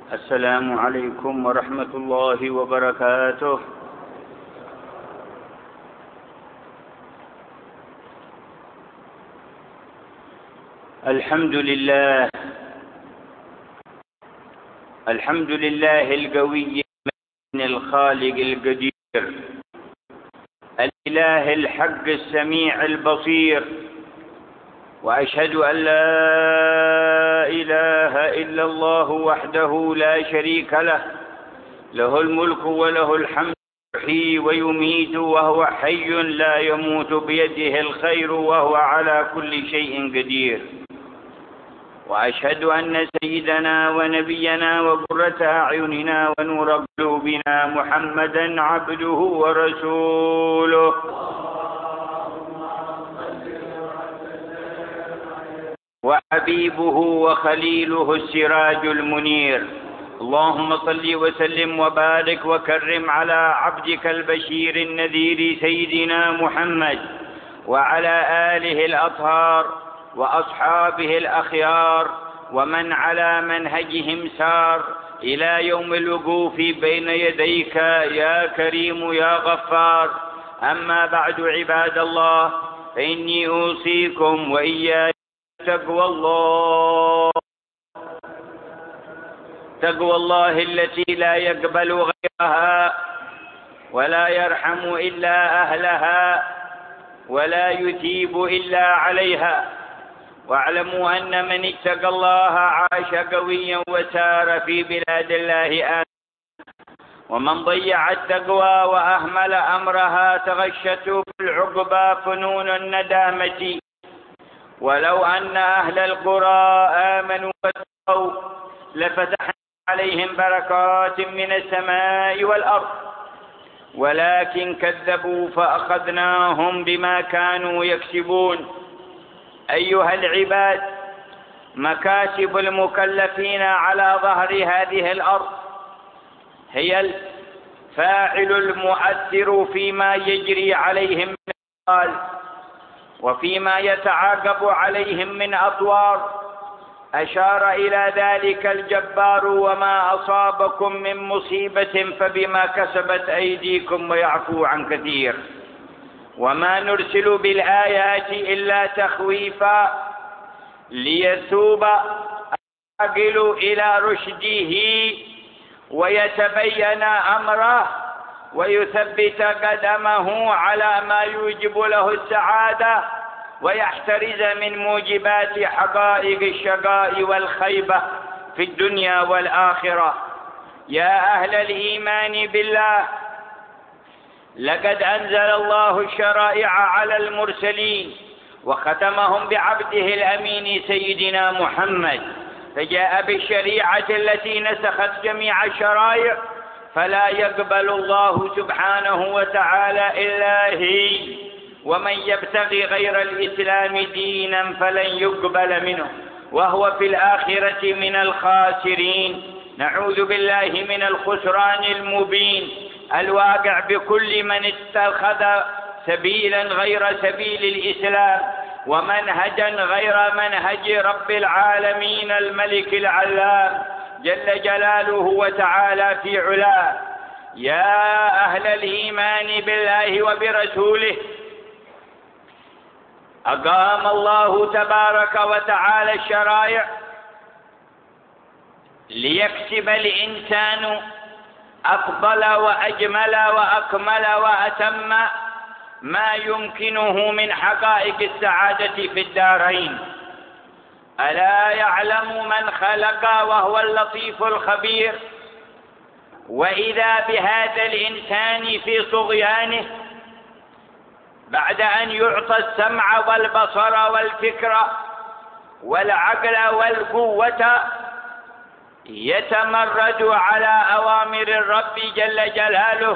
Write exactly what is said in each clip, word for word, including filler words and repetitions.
السلام عليكم ورحمة الله وبركاته. الحمد لله الحمد لله القوي الخالق القدير الإله الحق السميع البصير، وأشهد أن لا إله إلا الله وحده لا شريك له، له الملك وله الحمد، يحيي ويميت وهو حي لا يموت، بيده الخير وهو على كل شيء قدير. وأشهد أن سيدنا ونبينا وقرة أعيننا ونور قلوبنا محمدا عبده ورسوله، وحبيبه وخليله السراج المنير. اللهم صل وسلم وبارك وكرم على عبدك البشير النذير سيدنا محمد، وعلى آله الأطهار وأصحابه الأخيار، ومن على منهجهم سار إلى يوم الوقوف بين يديك يا كريم يا غفار. أما بعد، عباد الله، فإني أوصيكم وإياي تقوى الله تقوى الله التي لا يقبل غيرها، ولا يرحم إلا أهلها، ولا يثيب إلا عليها. واعلموا أن من اتقى الله عاش قويا وسار في بلاد الله آمنا، ومن ضيع التقوى وأهمل أمرها تغشته في العقبى فنون الندامة. ولو أن أهل القرى آمنوا واتقوا لفتحنا عليهم بركات من السماء والأرض، ولكن كذبوا فأخذناهم بما كانوا يكسبون. أيها العباد، مكاسب المكلفين على ظهر هذه الأرض هي الفاعل المؤثر فيما يجري عليهم من أطوار، وفيما يتعاقب عليهم من أطوار. أشار إلى ذلك الجبار: وما أصابكم من مصيبة فبما كسبت أيديكم ويعفو عن كثير. وما نرسل بالآيات إلا تخويفا ليتوب العاقل إلى رشده ويتبين أمره ويثبت قدمه على ما يوجب له السعادة، ويحترز من موجبات حقائق الشقاء والخيبة في الدنيا والآخرة. يا أهل الإيمان بالله، لقد أنزل الله الشرائع على المرسلين وختمهم بعبده الأمين سيدنا محمد، فجاء بالشريعة التي نسخت جميع الشرائع، فلا يقبل الله سبحانه وتعالى إلا هي. ومن يبتغي غير الإسلام دينا فلن يقبل منه وهو في الآخرة من الخاسرين. نعوذ بالله من الخسران المبين الواقع بكل من اتخذ سبيلا غير سبيل الإسلام ومنهجا غير منهج رب العالمين الملك العلام جل جلاله وتعالى في علاه. يا أهل الإيمان بالله وبرسوله، أقام الله تبارك وتعالى الشرائع ليكسب الإنسان أفضل وأجمل وأكمل وأتم ما يمكنه من حقائق السعادة في الدارين. ألا يعلم من خلق وهو اللطيف الخبير؟ وإذا بهذا الإنسان في طغيانه بعد أن يعطى السمع والبصر والفكر والعقل والقوة يتمرد على أوامر الرب جل جلاله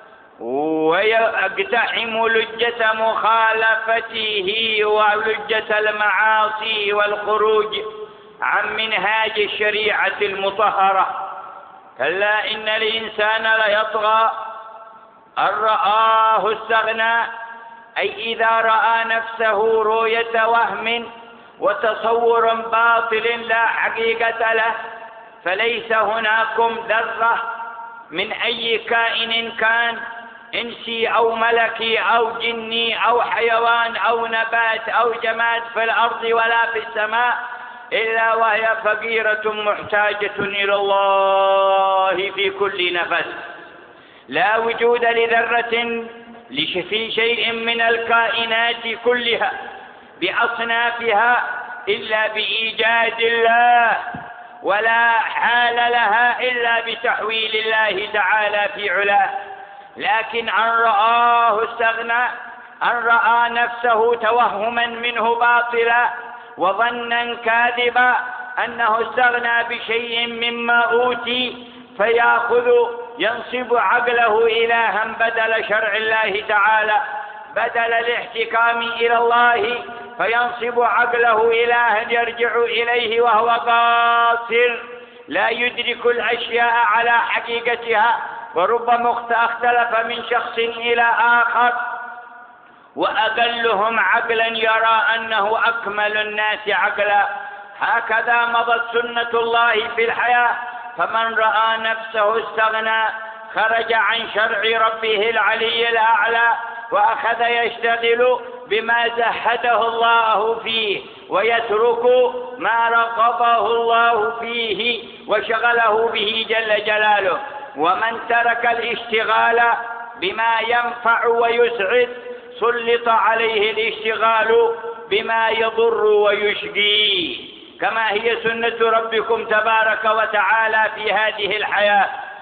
ويقتحم لجة مخالفته ولجة المعاصي والخروج عن منهاج الشريعة المطهرة. كلا إن الإنسان ليطغى أن رآه استغنى، أي إذا رأى نفسه رؤية وهم وتصور باطل لا حقيقة له، فليس هناكم ذرة من أي كائن كان، إنسي أو ملكي أو جني أو حيوان أو نبات أو جماد في الأرض ولا في السماء، إلا وهي فقيرة محتاجة إلى الله في كل نفس. لا وجود لذرة في شيء من الكائنات كلها بأصنافها إلا بإيجاد الله، ولا حال لها إلا بتحويل الله تعالى في علاه. لكن أن رآه استغنى، أن رأى نفسه توهما منه باطلا وظنا كاذبا أنه استغنى بشيء مما أوتي، فيأخذ ينصب عقله إلها بدل شرع الله تعالى، بدل الاحتكام إلى الله فينصب عقله إلها يرجع إليه وهو قاصر لا يدرك الأشياء على حقيقتها، وربما اختلف من شخص إلى آخر، وأقلهم عقلا يرى أنه أكمل الناس عقلا. هكذا مضت سنة الله في الحياة، فمن رأى نفسه استغنى خرج عن شرع ربه العلي الأعلى، وأخذ يشتغل بما زهده الله فيه ويترك ما رغبه الله فيه وشغله به جل جلاله. ومن ترك الاشتغال بما ينفع ويسعد سلط عليه الاشتغال بما يضر ويشقي، كما هي سنة ربكم تبارك وتعالى في هذه الحياة.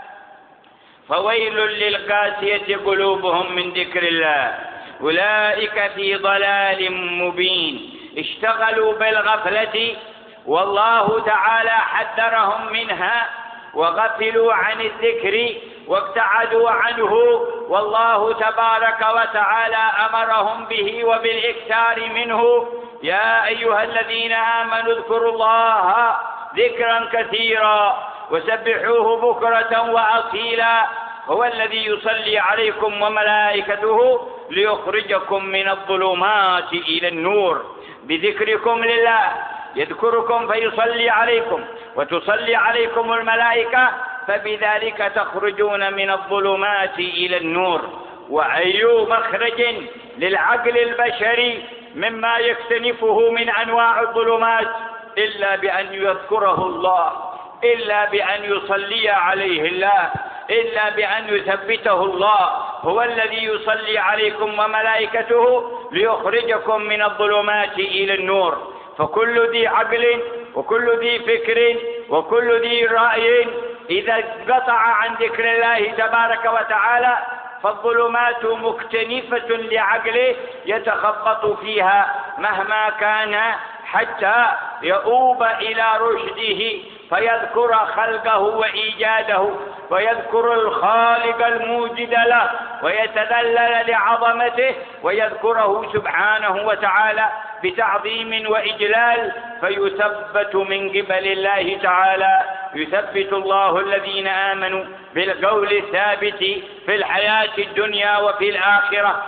فويل للقاسية قلوبهم من ذكر الله، أولئك في ضلال مبين. اشتغلوا بالغفلة والله تعالى حذرهم منها، وغفلوا عن الذكر وابتعدوا عنه، والله تبارك وتعالى أمرهم به وبالإكثار منه. يا أيها الذين آمنوا اذكروا الله ذكرا كثيرا وسبحوه بكرة وأصيلا، هو الذي يصلي عليكم وملائكته ليخرجكم من الظلمات إلى النور. بذكركم لله يذكركم فيصلي عليكم، وتصلي عليكم الملائكة، فبذلك تخرجون من الظلمات إلى النور. وأي مخرج للعقل البشري مما يكتنفه من أنواع الظلمات إلا بأن يذكره الله، إلا بأن يصلي عليه الله، إلا بأن يثبته الله. هو الذي يصلي عليكم وملائكته ليخرجكم من الظلمات إلى النور. فكل ذي عقل وكل ذي فكر وكل ذي رأي إذا انقطع عن ذكر الله تبارك وتعالى فالظلمات مكتنفة لعقله يتخبط فيها مهما كان، حتى يؤوب إلى رشده فيذكر خلقه وإيجاده، ويذكر الخالق الموجد له، ويتذلل لعظمته، ويذكره سبحانه وتعالى بتعظيم وإجلال، فيثبت من قبل الله تعالى. يثبت الله الذين آمنوا بالقول الثابت في الحياة الدنيا وفي الآخرة،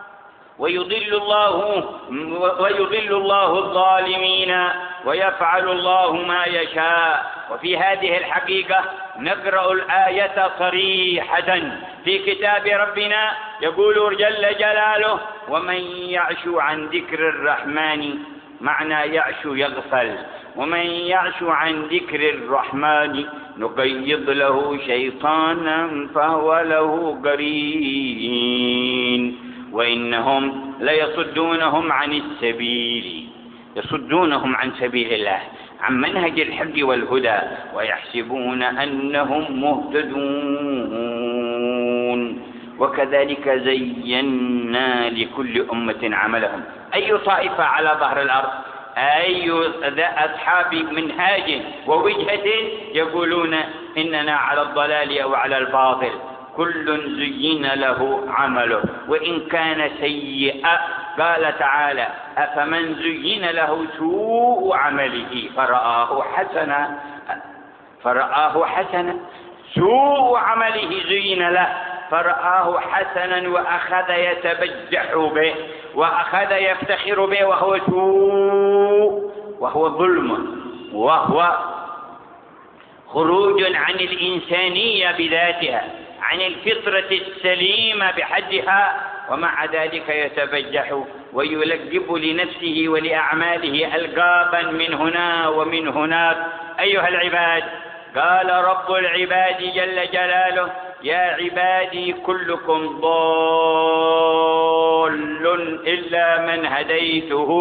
ويضل الله ويضل الله الظالمين ويفعل الله ما يشاء. وفي هذه الحقيقة نقرأ الآية صريحة في كتاب ربنا، يقول جل جلاله: ومن يعش عن ذكر الرحمن، معنى يعش يغفل، ومن يعش عن ذكر الرحمن نقيض له شيطانا فهو له قرين وإنهم ليصدونهم عن السبيل، يصدونهم عن سبيل الله، عن منهج الحق والهدى، ويحسبون أنهم مهتدون. وكذلك زينا لكل أمة عملهم. أي طائفة على ظهر الأرض، أي أصحاب منهاج ووجهة يقولون إننا على الضلال أو على الباطل، كل زين له عمله وإن كان سيئا. قال تعالى: أفمن زين له سوء عمله فرآه حسنا فرآه حسنا سوء عمله زين له فرآه حسنا وأخذ يتبجح به وأخذ يفتخر به وهو سوء، وهو ظلم، وهو خروج عن الإنسانية بذاتها، عن الفطرة السليمة بحدها، ومع ذلك يتبجح ويلقب لنفسه ولأعماله ألقابا من هنا ومن هناك. أيها العباد، قال رب العباد جل جلاله: يا عبادي كلكم ضال إلا من هديته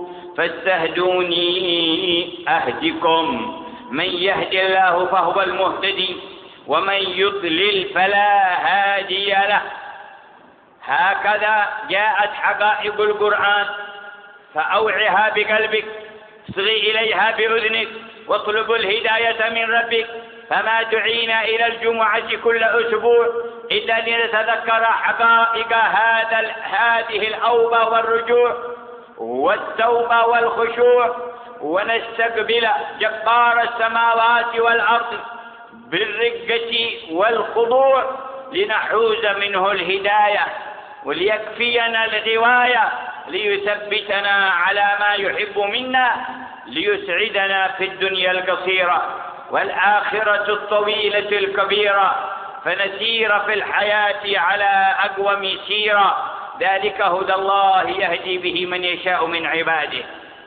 فاستهدوني أهدكم. من يهد الله فهو المهتدي ومن يضلل فلا هادي له. هكذا جاءت حقائق القرآن، فأوعها بقلبك، اصغي إليها بأذنك، واطلب الهداية من ربك. فما دعينا إلى الجمعة كل أسبوع إلا لنتذكر حقائق هذا هذه الأوبة والرجوع والتوبة والخشوع، ونستقبل جبار السماوات والأرض بالرقة والخضوع لنحوز منه الهداية، وليكفينا الغواية، ليثبتنا على ما يحب منا، ليسعدنا في الدنيا القصيرة والآخرة الطويلة الكبيرة، فنسير في الحياة على أقوم سيرة. ذلك هدى الله يهدي به من يشاء من عباده.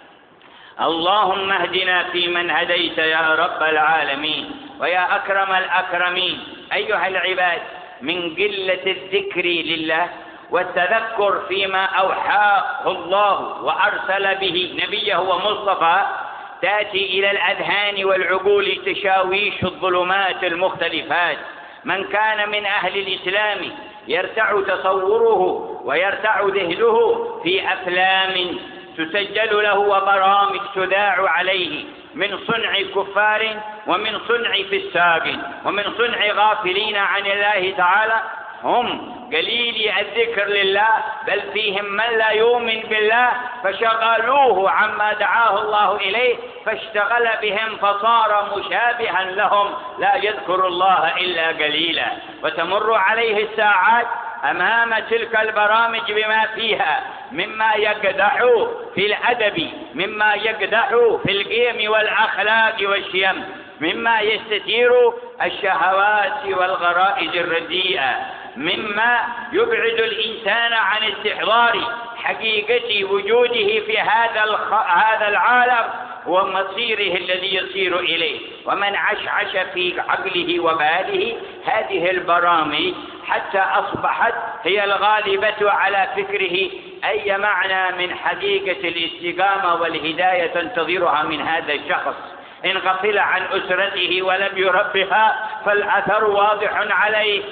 اللهم اهدنا فيمن هديت يا رب العالمين ويا أكرم الأكرمين. أيها العباد، من قلة الذكر لله والتذكر فيما أوحاه الله وأرسل به نبيه ومصطفى، تأتي إلى الأذهان والعقول تشاويش الظلمات المختلفات. من كان من أهل الإسلام يرتع تصوره ويرتع ذهنه في أفلام تسجل له وبرامج تذاع عليه من صنع كفار ومن صنع فساق ومن صنع غافلين عن الله تعالى، هم قليل الذكر لله، بل فيهم من لا يؤمن بالله فشغلوه عما دعاه الله إليه، فاشتغل بهم فصار مشابها لهم لا يذكر الله إلا قليلا. وتمر عليه الساعات أمام تلك البرامج بما فيها مما يقدح في الأدب، مما يقدح في القيم والأخلاق والشيم، مما يستثير الشهوات والغرائز الرديئة، مما يبعد الإنسان عن استحضار حقيقة وجوده في هذا هذا العالم ومصيره الذي يصير إليه. ومن عشعش في عقله وباله هذه البرامج حتى أصبحت هي الغالبة على فكره أي معنى من حقيقة الاستقامة والهداية تنتظرها من هذا الشخص. إن غفل عن أسرته ولم يربها فالأثر واضح عليه،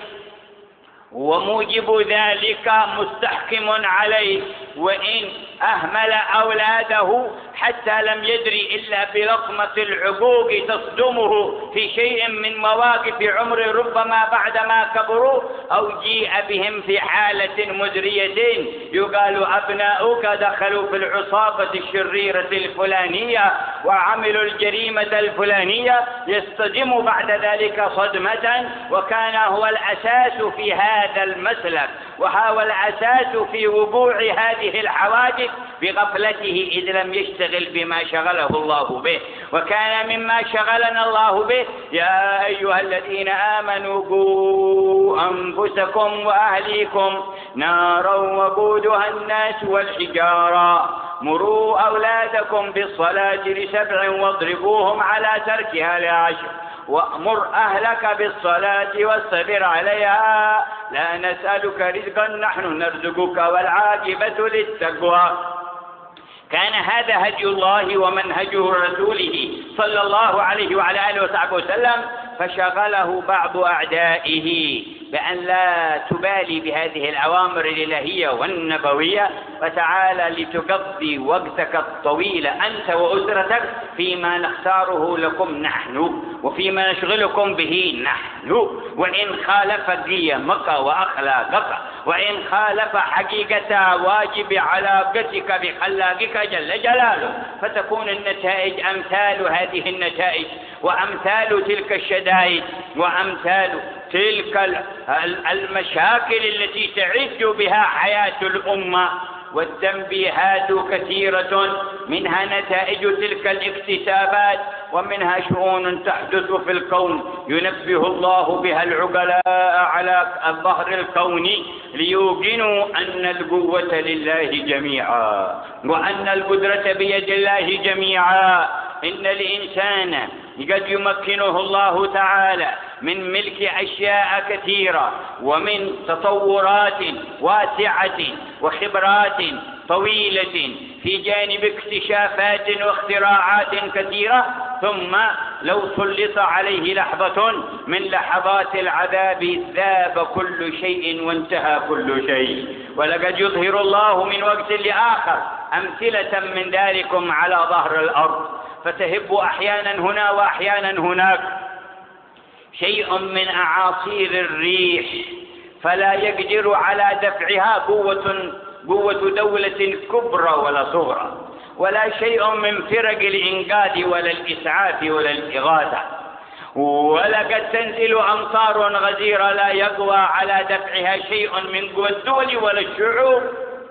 وموجب ذلك مستحكم عليه. وإن أهمل أولاده حتى لم يدري إلا بلطمة العقوق تصدمه في شيء من مواقف عمر ربما بعدما كبروا، أو جيء بهم في حالة مزرية يقال أبناؤك دخلوا في العصابة الشريرة الفلانية وعملوا الجريمة الفلانية، يصطدم بعد ذلك صدمة، وكان هو الأساس في هذا المسلك وهو الأساس في وقوع هذه الحوادث بغفلته، إذ لم يشتغل بما شغله الله به. وكان مما شغلنا الله به: يا أيها الذين آمنوا قوا أنفسكم وأهليكم نارا وقودها الناس والحجارة، مروا أولادكم بالصلاة لسبع واضربوهم على تركها لعشر، وأمر أهلك بالصلاة واصطبر عليها لا نسألك رزقا نحن نرزقك والعاقبة للتقوى. كان هذا هدي الله ومنهجه رسوله صلى الله عليه وعلى آله وصحبه وسلم، فشغله بعض أعدائه بأن لا تبالي بهذه الأوامر الإلهية والنبوية، وتعالى لتقضي وقتك الطويل أنت وأسرتك فيما نختاره لكم نحن وفيما نشغلكم به نحن. وإن خالف قيمك وأخلاقك، وإن خالف حقيقة واجب علاقتك بخلاقك جل جلاله، فتكون النتائج أمثال هذه النتائج وأمثال تلك الشدائد وأمثال تلك المشاكل التي تعج بها حياة الأمة. والتنبيهات كثيرة، منها نتائج تلك الاكتسابات، ومنها شؤون تحدث في الكون ينبه الله بها العقلاء على ظهر الكون ليوقنوا أن القوة لله جميعا، وأن القدرة بيد الله جميعا. إن الإنسان قد يمكنه الله تعالى من ملك أشياء كثيرة، ومن تطورات واسعة وخبرات طويلة في جانب اكتشافات واختراعات كثيرة، ثم لو سلط عليه لحظة من لحظات العذاب ذاب كل شيء وانتهى كل شيء. ولقد يظهر الله من وقت لآخر أمثلة من ذلكم على ظهر الأرض، فتهب أحيانا هنا وأحيانا هناك شيء من أعاصير الريح، فلا يقدر على دفعها قوة قوة دولة كبرى ولا صغرى، ولا شيء من فرق الإنقاذ ولا الإسعاف ولا الإغاثة، ولقد تنزل أمطار غزيرة لا يقوى على دفعها شيء من قوى الدول ولا الشعوب.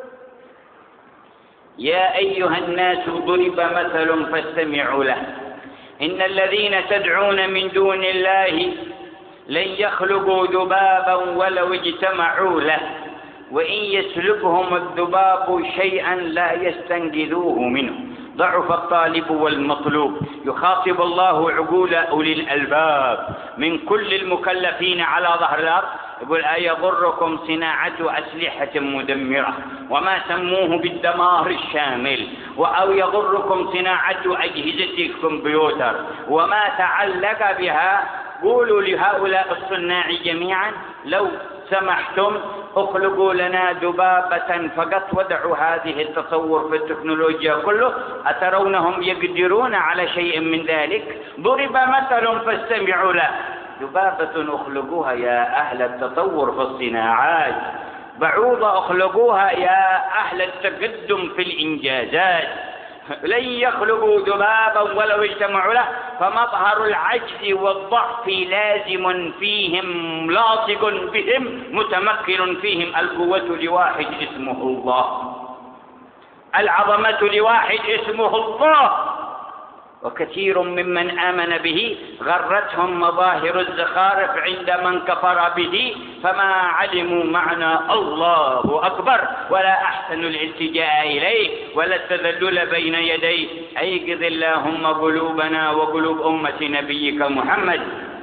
يا أيها الناس ضرب مثل فاستمعوا له، إن الذين تدعون من دون الله لن يخلقوا ذبابا ولو اجتمعوا له، وإن يسلبهم الذباب شيئا لا يستنقذوه منه، ضعف الطالب والمطلوب. يخاطب الله عقول أولي الألباب من كل المكلفين على ظهر الأرض، يقول: أيضركم صناعة أسلحة مدمرة، وما سموه بالدمار الشامل، أو يضركم صناعة أجهزة الكمبيوتر وما تعلق بها. قولوا لهؤلاء الصناع جميعا: لو سمحتم اخلقوا لنا ذبابة فقط، ودعوا هذه التصور في التكنولوجيا كله، أترونهم يقدرون على شيء من ذلك؟ ضرب مثل فاستمعوا له، ذبابة اخلقوها يا أهل التطور في الصناعات، بعوضة اخلقوها يا أهل التقدم في الإنجازات، لن يخلقوا ذبابا ولو اجتمعوا له. فمظهر العجز والضعف لازم فيهم لاصق بهم متمكن فيهم. القوة لواحد اسمه الله، العظمة لواحد اسمه الله، وكثير ممن آمن به غرتهم مظاهر الزخارف عند من كفر به، فما علموا معنى الله أكبر ولا أحسن الالتجاء إليه ولا التذلل بين يديه. أيقظ اللهم قلوبنا وقلوب أمة نبيك محمد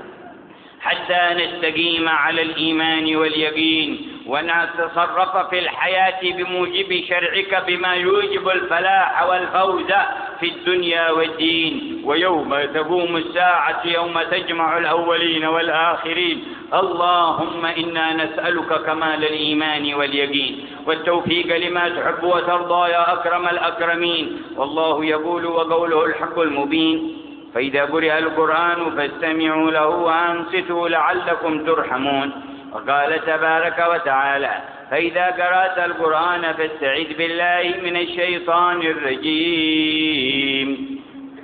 حتى نستقيم على الإيمان واليقين، ونتصرف في الحياة بموجب شرعك بما يوجب الفلاح والفوز في الدنيا والدين. ويوم تقوم الساعة يوم تجمع الأولين والآخرين. اللهم إنا نسألك كمال الإيمان واليقين والتوفيق لما تحب وترضى يا أكرم الأكرمين. والله يقول وقوله الحق المبين: فإذا قرئ القرآن فاستمعوا له وأنصتوا لعلكم ترحمون. وقال تبارك وتعالى: فإذا قرأت القرآن فاستعذ بالله من الشيطان الرجيم.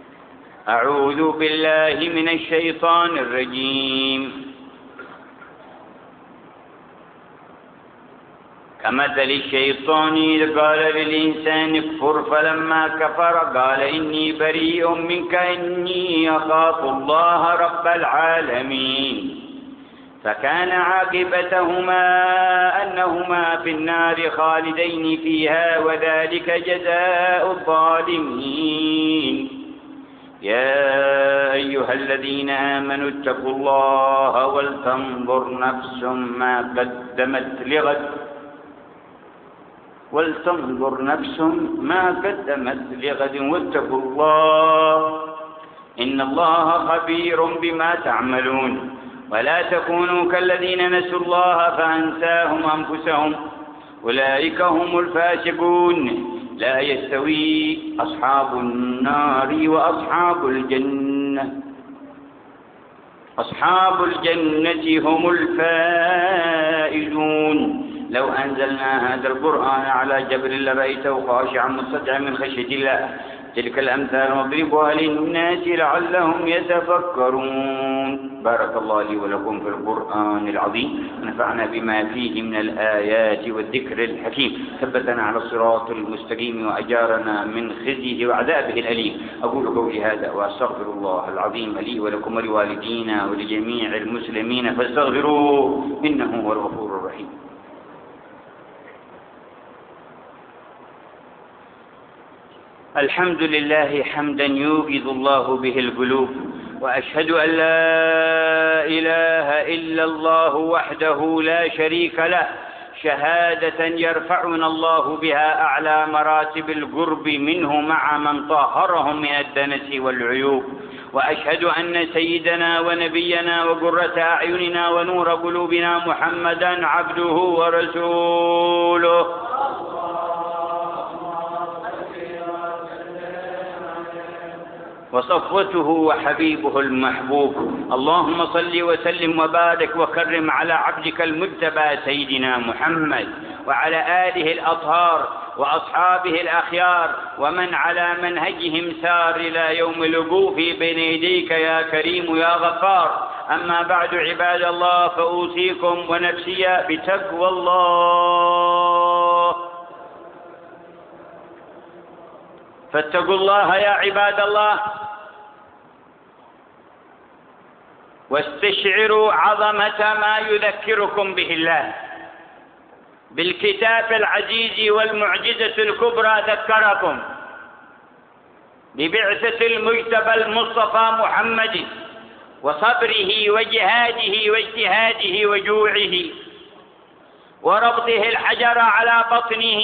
أعوذ بالله من الشيطان الرجيم. كمثل الشيطان إذ قال للإنسان اكفر فلما كفر قال إني بريء منك إني أخاف الله رب العالمين. فكان عاقبتهما أنهما في النار خالدين فيها وذلك جزاء الظالمين. يا أيها الذين آمنوا اتقوا الله ولتنظر نفس ما قدمت لغد ولتنظر نفس ما قدمت لغد واتقوا الله إن الله خبير بما تعملون. ولا تكونوا كالذين نسوا الله فأنساهم أنفسهم أولئك هم الفاسقون. لا يستوي أصحاب النار وأصحاب الجنة أصحاب الجنة هم الفائزون. لو أنزلنا هذا القرآن على جبل لرأيته خاشعا متصدعا من خشية الله. تلك الأمثال نضربها للناس لعلهم يتفكرون. بارك الله لي ولكم في القرآن العظيم، ونفعنا بما فيه من الآيات والذكر الحكيم، ثبتنا على الصراط المستقيم وأجارنا من خزيه وعذابه الأليم. أقول قولي هذا وأستغفر الله العظيم لي ولكم ولوالدينا ولجميع المسلمين فاستغفروه إنه هو الغفور الرحيم. الحمد لله حمدا يوقظ الله به القلوب، وأشهد أن لا إله إلا الله وحده لا شريك له شهادة يرفعنا الله بها أعلى مراتب القرب منه مع من طهرهم من الدنس والعيوب. وأشهد أن سيدنا ونبينا وقرة أعيننا ونور قلوبنا محمدا عبده ورسوله وصفوته وحبيبه المحبوب. اللهم صل وسلم وبارك وكرم على عبدك المجتبى سيدنا محمد وعلى آله الأطهار وأصحابه الأخيار ومن على منهجهم سار إلى يوم الوقوف بين يديك يا كريم يا غفار. أما بعد عباد الله، فأوصيكم ونفسي بتقوى الله. فاتقوا الله يا عباد الله، واستشعروا عظمة ما يذكركم به الله. بالكتاب العزيز والمعجزة الكبرى ذكركم ببعثة المجتبى المصطفى محمد وصبره وجهاده واجتهاده وجوعه وربطه الحجر على بطنه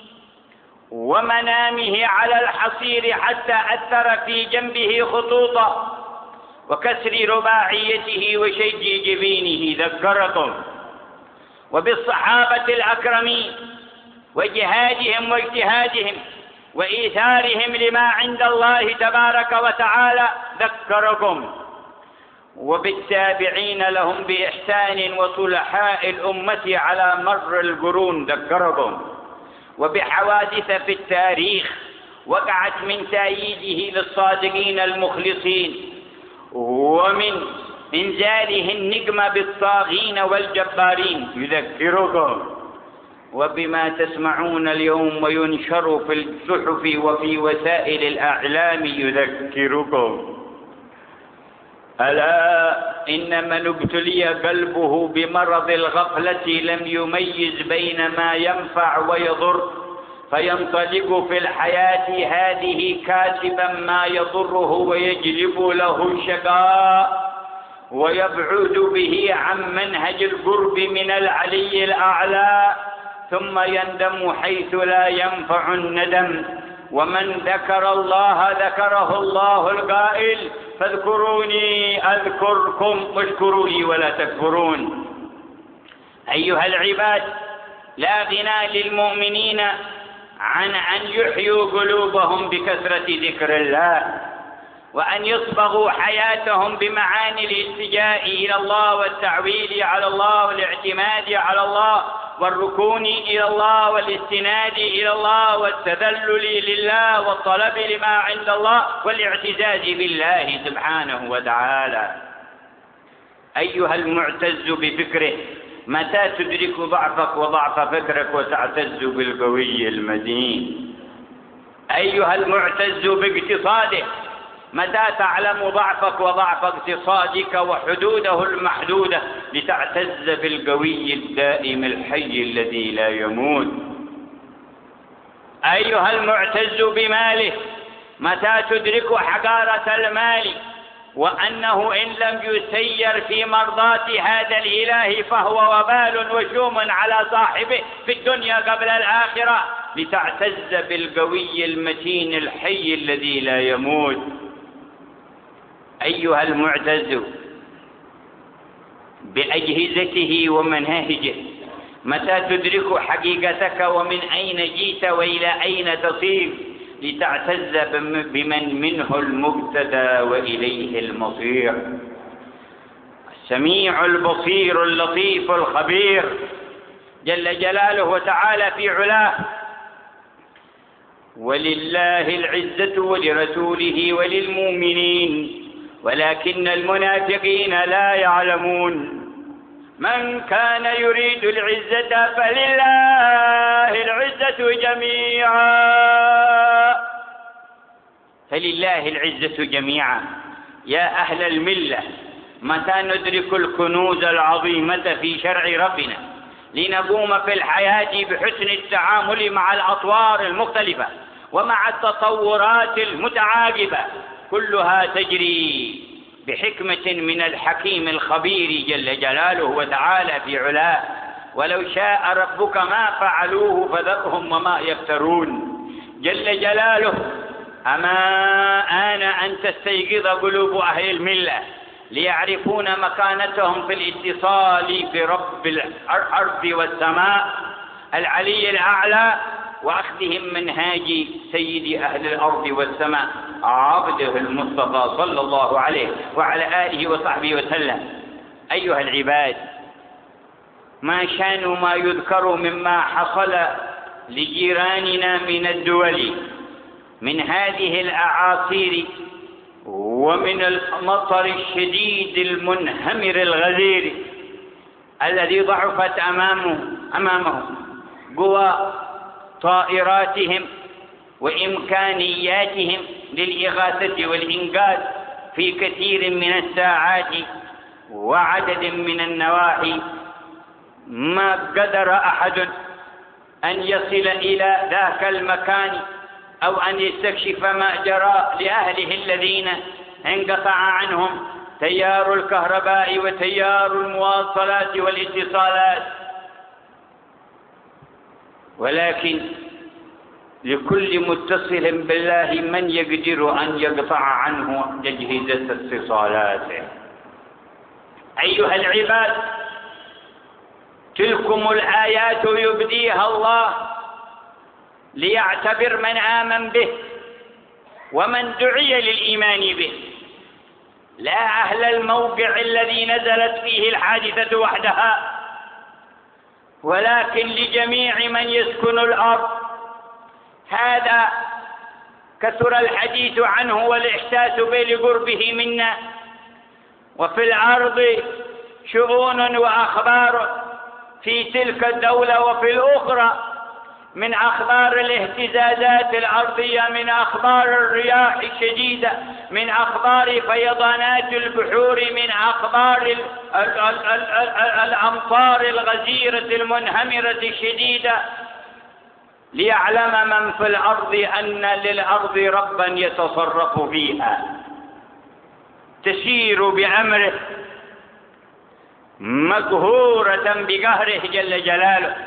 ومنامه على الحصير حتى أثر في جنبه خطوطا وكسر رباعيته وشج جبينه ذكركم. وبالصحابة الأكرمين وجهادهم واجتهادهم وإيثارهم لما عند الله تبارك وتعالى ذكركم. وبالتابعين لهم بإحسان وصلحاء الأمة على مر القرون ذكركم. وبحوادث في التاريخ وقعت من تأييده للصادقين المخلصين ومن إنزاله النقمة بالطاغين والجبارين يذكركم. وبما تسمعون اليوم وينشر في الصحف وفي وسائل الأعلام يذكركم. ألا إن من ابتلي قلبه بمرض الغفلة لم يميز بين ما ينفع ويضر، فينطلق في الحياة هذه كاسبا ما يضره ويجلب له الشقاء ويبعد به عن منهج القرب من العلي الأعلى، ثم يندم حيث لا ينفع الندم. ومن ذكر الله ذكره الله القائل فاذكروني أذكركم واشكروا لي ولا تكفرون. أيها العباد، لا غنى للمؤمنين عن أن يحيوا قلوبهم بكثرة ذكر الله، وأن يصبغوا حياتهم بمعاني الالتجاء إلى الله والتعويل على الله والاعتماد على الله والركون إلى الله والاستناد إلى الله والتذلل لله والطلب لما عند الله والاعتزاز بالله سبحانه وتعالى. أيها المعتز بفكره، متى تدرك ضعفك وضعف فكرك وتعتز بالقوي المتين؟ أيها المعتز باقتصاده، متى تعلم ضعفك وضعف اقتصادك وحدوده المحدودة لتعتز بالقوي الدائم الحي الذي لا يموت؟ أيها المعتز بماله، متى تدرك حقارة المال وأنه إن لم يسير في مرضاة هذا الإله فهو وبال وشوم على صاحبه في الدنيا قبل الآخرة لتعتز بالقوي المتين الحي الذي لا يموت؟ أيها المعتز بأجهزته ومناهجه، متى تدرك حقيقتك ومن أين جئت وإلى أين تصير لتعتز بمن منه المبتدى وإليه المصير؟ السميع البصير اللطيف الخبير جل جلاله وتعالى في علاه. ولله العزة ولرسوله وللمؤمنين ولكن المنافقين لا يعلمون. من كان يريد العزة فلله العزة جميعا، فلله العزة جميعا. يا أهل الملة، متى ندرك الكنوز العظيمة في شرع ربنا لنقوم في الحياة بحسن التعامل مع الأطوار المختلفة ومع التطورات المتعاقبة، كلها تجري بحكمة من الحكيم الخبير جل جلاله وتعالى في علاه. ولو شاء ربك ما فعلوه فذرهم وما يفترون. جل جلاله: أما آن أن تستيقظ قلوب أهل الملة ليعرفون مكانتهم في الاتصال برب الأرض والسماء العلي الأعلى، وأخذهم منهاج سيد أهل الأرض والسماء عبده المصطفى صلى الله عليه وعلى آله وصحبه وسلم. أيها العباد، ما شان ما يذكر مما حصل لجيراننا من الدول من هذه الأعاصير ومن المطر الشديد المنهمر الغزير الذي ضعفت أمامه أمامه قوى طائراتهم وإمكانياتهم للإغاثة والإنقاذ في كثير من الساعات وعدد من النواحي. ما قدر أحد أن يصل إلى ذاك المكان أو أن يستكشف ما جرى لأهله الذين انقطع عنهم تيار الكهرباء وتيار المواصلات والاتصالات. ولكن لكل متصل بالله من يقدر أن يقطع عنه أجهزة اتصالاته. أيها العباد، تلكم الآيات يبديها الله ليعتبر من آمن به ومن دعي للإيمان به، لا أهل الموقع الذي نزلت فيه الحادثة وحدها، ولكن لجميع من يسكن الأرض. هذا كثر الحديث عنه والإحساس به لقربه منا. وفي الأرض شؤون وأخبار في تلك الدولة وفي الأخرى، من أخبار الاهتزازات الأرضية، من أخبار الرياح الشديدة، من أخبار فيضانات البحور، من أخبار الأمطار الغزيرة المنهمرة الشديدة، ليعلم من في الأرض أن للأرض ربا يتصرف فيها تسير بأمره مقهورة بقهره جل جلاله.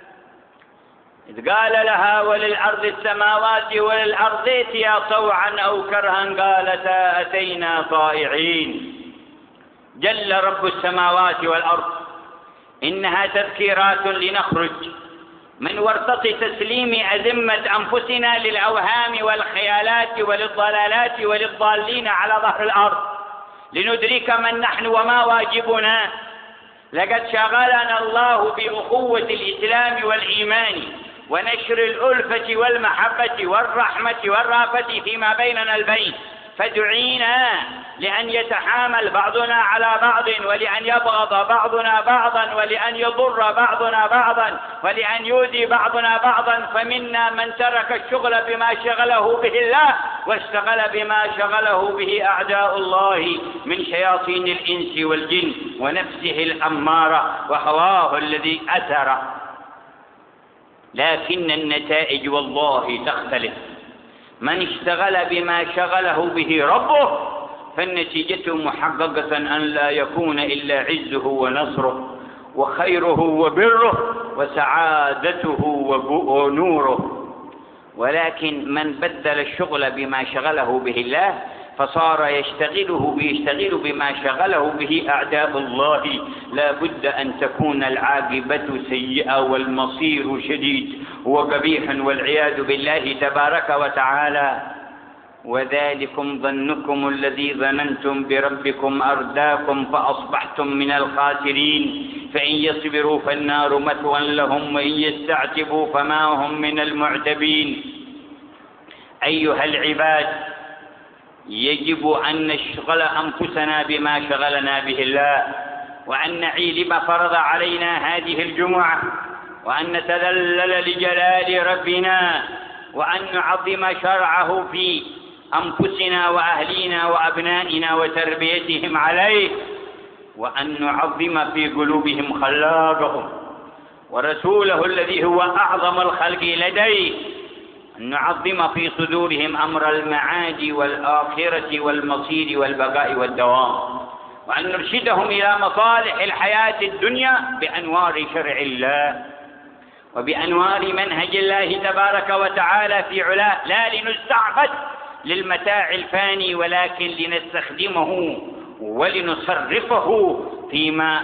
إذ قال لها: وللأرض السماوات وللأرض ائتيا طوعا أو كرها قالتا أتينا طائعين. جل رب السماوات والأرض إنها تذكيرات لنخرج من ورطة تسليم أذمة أنفسنا للأوهام والخيالات وللضلالات وللضالين على ظهر الأرض، لندرك من نحن وما واجبنا. لقد شغلنا الله بأخوة الإسلام والإيمان ونشر الألفة والمحبة والرحمة والرافة فيما بيننا البين، فدعينا لأن يتحامل بعضنا على بعض، ولأن يبغض بعضنا بعضا، ولأن يضر بعضنا بعضا، ولأن يؤذي بعضنا بعضا. فمنا من ترك الشغل بما شغله به الله واشتغل بما شغله به أعداء الله من شياطين الإنس والجن ونفسه الأمارة وهواه الذي أثر. لكن النتائج والله تختلف. من اشتغل بما شغله به ربه فالنتيجة محققة أن لا يكون إلا عزه ونصره وخيره وبره وسعادته ونوره. ولكن من بدل الشغل بما شغله به الله فصار يشتغله بيشتغل بما شغله به أعداء الله، لا بد أن تكون العاقبة سيئة والمصير شديد وقبيح والعياذ بالله تبارك وتعالى. وذلكم ظنكم الذي ظننتم بربكم أرداكم فأصبحتم من الخاسرين. فإن يصبروا فالنار مثوى لهم وإن يستعتبوا فما هم من المعتبين. أيها العباد، يجب أن نشغل أنفسنا بما شغلنا به الله، وأن نعي لما فرض علينا هذه الجمعة، وأن نتذلل لجلال ربنا، وأن نعظم شرعه في أنفسنا وأهلينا وأبنائنا وتربيتهم عليه، وأن نعظم في قلوبهم خلاقهم ورسوله الذي هو أعظم الخلق لديه، أن نعظم في صدورهم أمر المعاد والآخرة والمصير والبقاء والدوام، وأن نرشدهم إلى مصالح الحياة الدنيا بأنوار شرع الله وبأنوار منهج الله تبارك وتعالى في علاه، لا لنستعبد للمتاع الفاني، ولكن لنستخدمه ولنصرفه فيما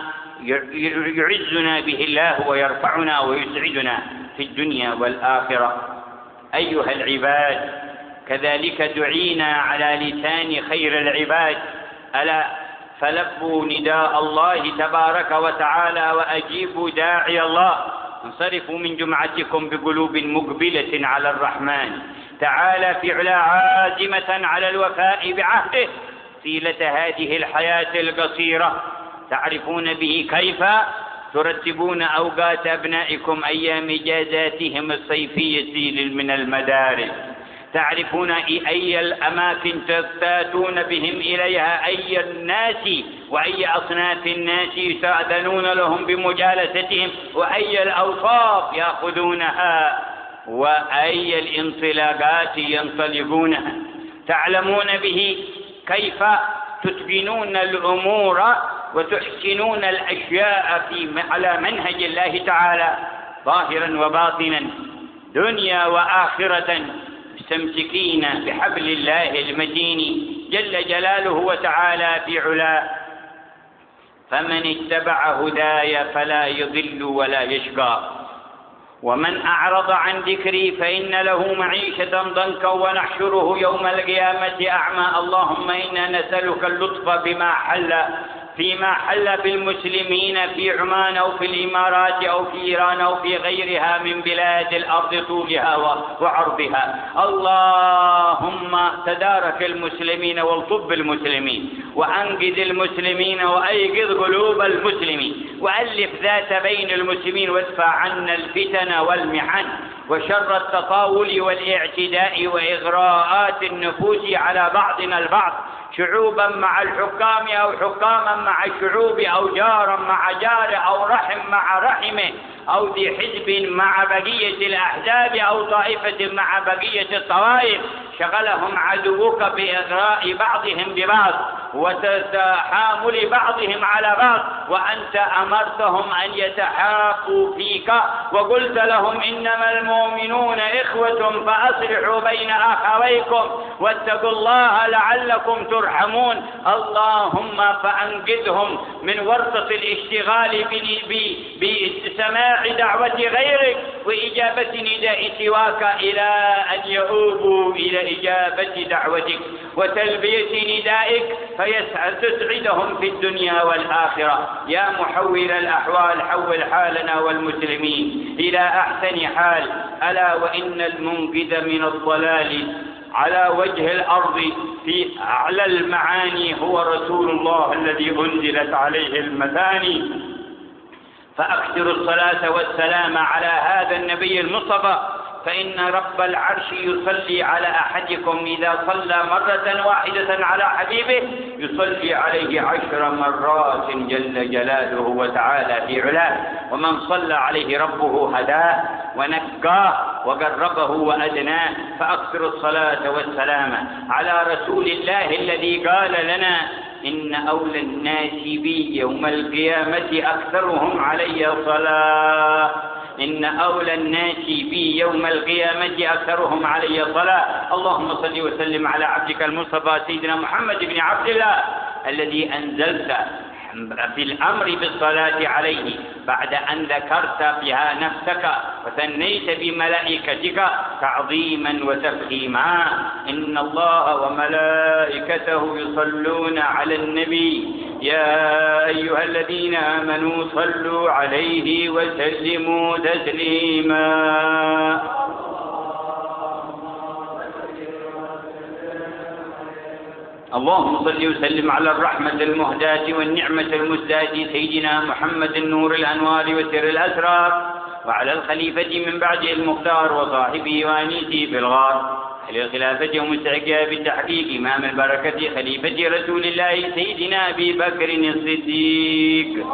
يعزنا به الله ويرفعنا ويسعدنا في الدنيا والآخرة. أيها العباد، كذلك دعينا على لسان خير العباد: ألا فلبوا نداء الله تبارك وتعالى وأجيبوا داعي الله، انصرفوا من جمعتكم بقلوب مقبلة على الرحمن تعالى في علا، عازمة على الوفاء بعهده طيلة هذه الحياة القصيرة. تعرفون به كيف ترتبون أوقات أبنائكم أيام إجازاتهم الصيفية من المدارس، تعرفون أي الأماكن تأتون بهم إليها، أي الناس وأي أصناف الناس يستأذنون لهم بمجالستهم، وأي الأوصاف يأخذونها، وأي الانطلاقات ينطلقونها. تعلمون به كيف تتقنون الأمور وتحسنون الأشياء في على منهج الله تعالى ظاهرا وباطنا، دنيا وآخرة، مستمسكين بحبل الله المتين جل جلاله وتعالى في علاه. فمن اتبع هداي فلا يضل ولا يشقى، ومن أعرض عن ذكري فإن له معيشة ضنكا ونحشره يوم القيامة أعمى. اللهم إنا نسألك اللطف بما حل فيما حل بالمسلمين في عمان أو في الإمارات أو في إيران أو في غيرها من بلاد الأرض طولها وعرضها. اللهم تدارك المسلمين والطب المسلمين، وأنقذ المسلمين وأيقظ قلوب المسلمين، وألف ذات بين المسلمين، وادفع عنا الفتن والمحن وشر التطاول والاعتداء وإغراءات النفوس على بعضنا البعض، شعوبا مع الحكام أو حكاما مع الشعوب، أو جارا مع جاره، أو رحم مع رحمه، أو ذي حزب مع بقية الأحزاب، أو طائفة مع بقية الطوائف. شغلهم عدوك بإغراء بعضهم ببعض وتحامل بعضهم على بعض، وأنت أمرتهم أن يتحاقوا فيك وقلت لهم إنما المؤمنون إخوة فأصلحوا بين أخويكم واتقوا الله لعلكم ترحمون. اللهم فأنقذهم من ورطة الاشتغال بسماع دعوة غيرك وإجابة نداء سواك، إلى أن يؤوبوا إلى إجابة دعوتك وتلبية ندائك فيسعدهم في الدنيا والآخرة. يا محول الأحوال، حول حالنا والمسلمين إلى أحسن حال. ألا وإن المنقذ من الضلال على وجه الأرض في أعلى المعاني هو رسول الله الذي أنزلت عليه المثاني. فأكثر الصلاة والسلام على هذا النبي المصطفى، فإن رب العرش يصلي على أحدكم إذا صلى مرة واحدة على حبيبه يصلي عليه عشر مرات جل جلاله وتعالى في علاه. ومن صلى عليه ربه هداه ونقاه وقربه وأدناه. فأكثر الصلاة والسلام على رسول الله الذي قال لنا إن أولى الناس بي يوم القيامة أكثرهم علي صلاة. إن أولى الناس بي يوم القيامة أكثرهم علي صلاة. اللهم صل وسلم على عبدك المصطفى سيدنا محمد بن عبد الله الذي أنزلت في الأمر بالصلاة عليه بعد أن ذكرت بها نفسك وثنيت بملائكتك تعظيما وتفخيما. إن الله وملائكته يصلون على النبي يا أيها الذين آمنوا صلوا عليه وسلموا تسليما. اللهم صل وسلم على الرحمة المهداة والنعمة المسداة سيدنا محمد النور الأنوار وسر الأسرار، وعلى الخليفة من بعده المختار وصاحبه وأنيسه في الغار، أهل الخلافة ومستحقها بالتحقيق إمام البركة خليفة رسول الله سيدنا أبي بكر الصديق،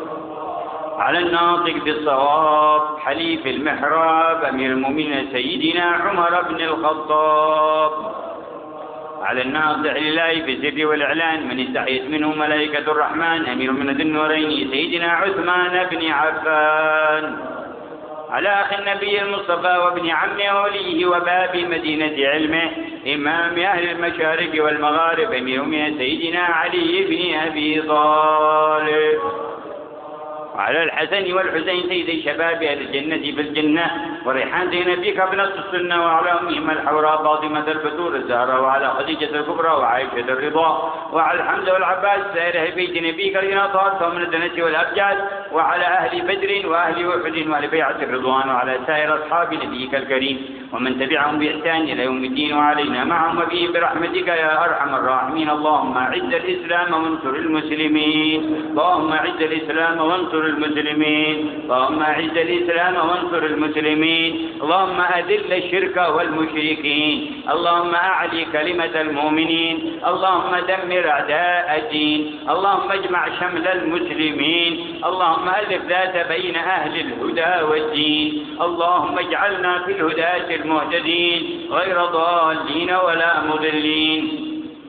على الناطق بالصواب حليف المحراب أمير المؤمنين سيدنا عمر بن الخطاب، على الناصح لله في السر والإعلان من استحيت منه ملائكة الرحمن أمير من ذي النورين سيدنا عثمان بن عفان، على أخي النبي المصطفى وابن عمه وليه وباب مدينة علمه إمام أهل المشارق والمغارب أمير من سيدنا علي بن أبي طالب، وعلى الحسن والحسين سيد الشباب أهل الجنة في الجنة، وريحان زينبك ابنة السنة، وعلى أمهما الحوراء فاطمة الفتور الزهراء، وعلى خديجة الكبرى وعائشة الرضا، وعلى الحمد والعباس سائر أهل بيت نبيك الذين طارتهم من الدنس والأبجاد، وعلى أهل بدر وأهل أحد وأهل بيعة الرضوان، وعلى سائر أصحاب نبيك الكريم ومن تبعهم بإحسان إلى يوم الدين، وعلينا معهم وبهم برحمتك يا أرحم الراحمين. اللهم أعز الإسلام وانصر المسلمين، اللهم أعز الإسلام وانصر المسلمين، اللهم أعز الإسلام وانصر المسلمين، اللهم أذل الشرك والمشركين، اللهم أعلي كلمة المؤمنين، اللهم دمر أعداء الدين، اللهم اجمع شمل المسلمين، اللهم ألف ذات بين أهل الهدى والدين، اللهم اجعلنا في الهداة المهتدين غير ضالين ولا مضلين.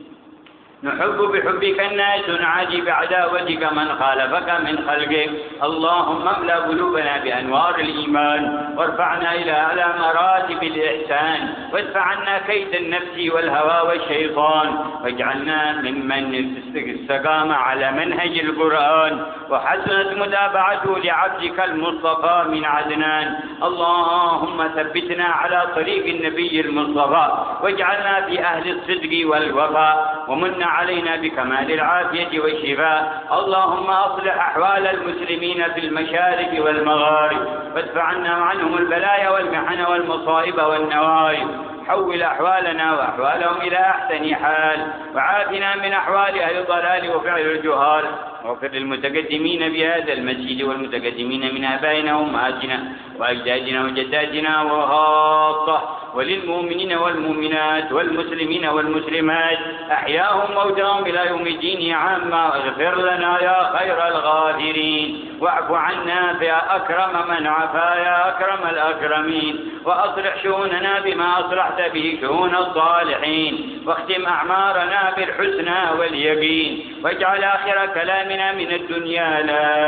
نحب بحبك الناس ونعادي بعداوتك من خالفك من خلقك، اللهم املأ قلوبنا بأنوار الإيمان، وارفعنا إلى أعلى مراتب الإحسان، وادفع عنا كيد النفس والهوى والشيطان، واجعلنا ممن استقام على منهج القرآن وحسنت متابعته لعبدك المصطفى من عدنان. اللهم ثبتنا على طريق النبي المصطفى، واجعلنا في أهل الصدق والوفاء، ومن علينا بكمال العافية والشفاء. اللهم أصلح أحوال المسلمين في المشارق والمغارب، وادفع عنا عنهم البلايا والمحن والمصائب والنوائب، حول أحوالنا وأحوالهم إلى أحسن حال، وعافنا من أحوال أهل الضلال وفعل الجهال، واغفر للمتقدمين بهذا المسجد والمتقدمين من آبائنا وأمهاتنا وأجدادنا وجداتنا وخاصة، وللمؤمنين والمؤمنات والمسلمين والمسلمات أحياهم موتاهم إلى يوم الدين عامة. اغفر لنا يا خير الغافرين، واعف عنا يا أكرم من عفا يا أكرم الأكرمين، وأصلح شؤوننا بما أصلحت به شؤون الصالحين، واختم أعمارنا بالحسنى واليقين، واجعل آخر كلامنا من الدنيا لا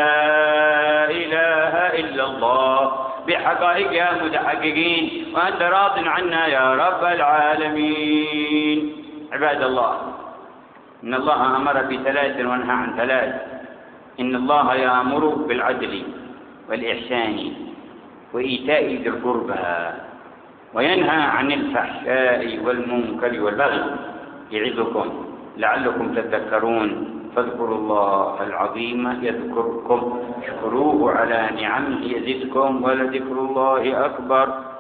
إله إلا الله بحقائق يا متحققين، وأنت راض عنا يا رب العالمين. عباد الله، إن الله أمر بثلاث ونهى عن ثلاث. إن الله يأمر بالعدل والإحسان وإيتاء ذي القربى، وينهى عن الفحشاء والمنكر والبغي، يعظكم لعلكم تذكرون. فاذكروا الله العظيم يذكركم، اشكروه على نعمه يزدكم، ولذكر الله أكبر.